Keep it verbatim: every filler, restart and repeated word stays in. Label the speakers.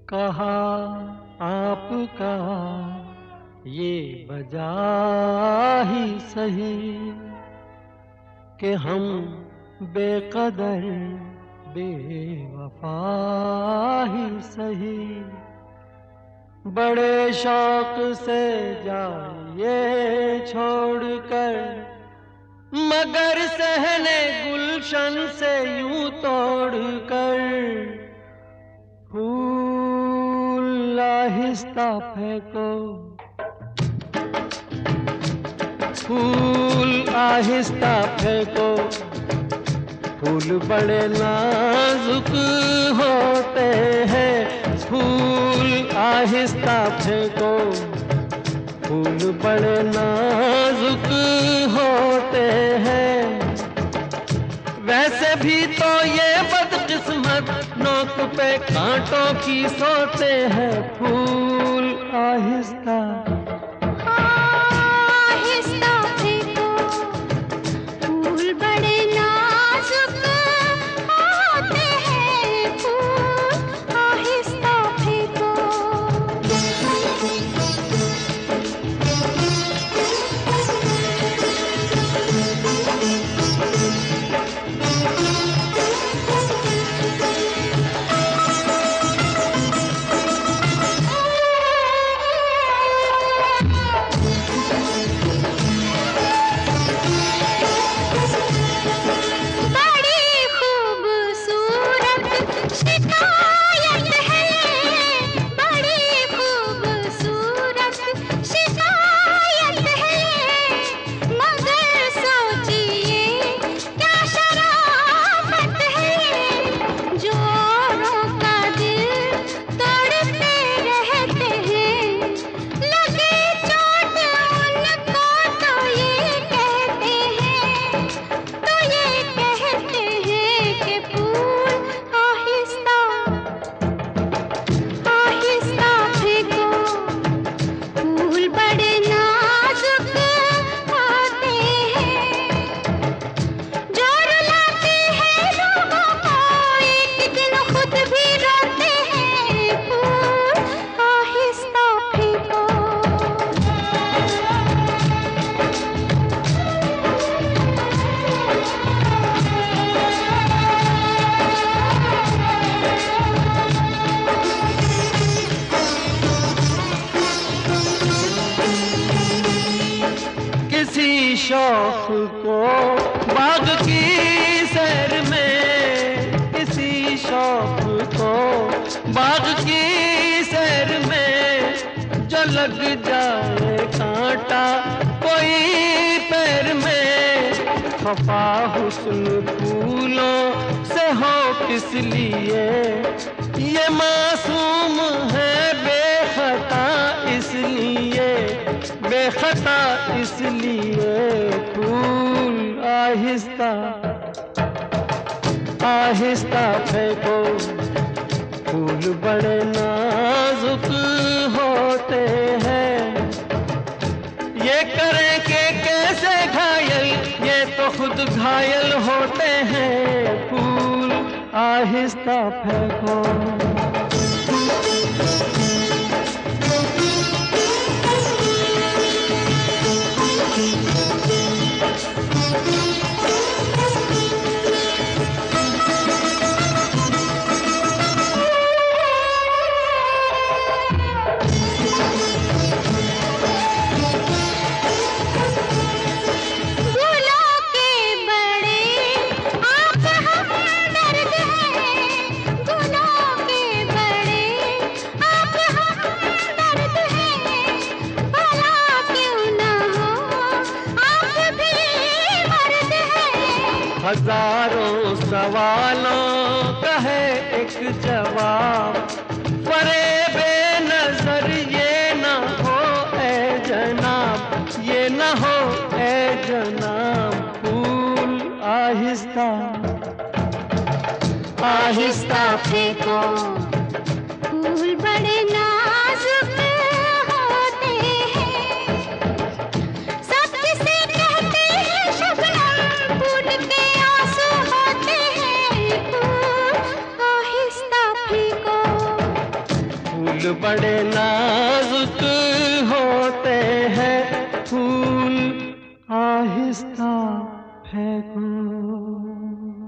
Speaker 1: कहा आपका ये वजह ही सही कि हम बेकदर बेवफा ही सही। बड़े शौक से जाइए छोड़कर, मगर सहने गुलशन से यूं तोड़कर। फूल आहिस्ता फेंको, फूल आहिस्ता फेंको, फूल बड़े नाजुक होते हैं। फूल आहिस्ता फेंको, फूल बड़े नाजुक होते हैं। वैसे भी तो ये बदकिस्मत नोक पे कांटों की सोते हैं। फूल आहिस्ता
Speaker 2: आहिस्ता फेंको, फूल बड़े नाजुक होते हैं। फूल आहिस्ता फेंको।
Speaker 1: शौक को बाग की सैर में, किसी शौक को बाग की सैर में, जो लग जाए कांटा कोई पैर में। खफा हुस्न फूलों से हो किस लिए, ये मासूम है बेखता इसलिए, बेखता इसलिए। फूल आहिस्ता आहिस्ता फेंको, फूल बड़े नाजुक होते हैं। ये करें कि कैसे घायल, ये तो खुद घायल होते हैं। फूल आहिस्ता फेंको। हजारों सवालों का है एक जवाब, फरेबे नजर ये न हो ए जनाब, ये न हो ए जनाब। फूल आहिस्ता आहिस्ता फेंको,
Speaker 2: फूल बड़े नाजुक होते हैं। सब किसे कहते हैं शबनम, फूल के आंसू होते हैं। फूल आहिस्ता फेंको।
Speaker 1: फूल बड़े नाजुक होते हैं, फूल आहिस्ता फेंको।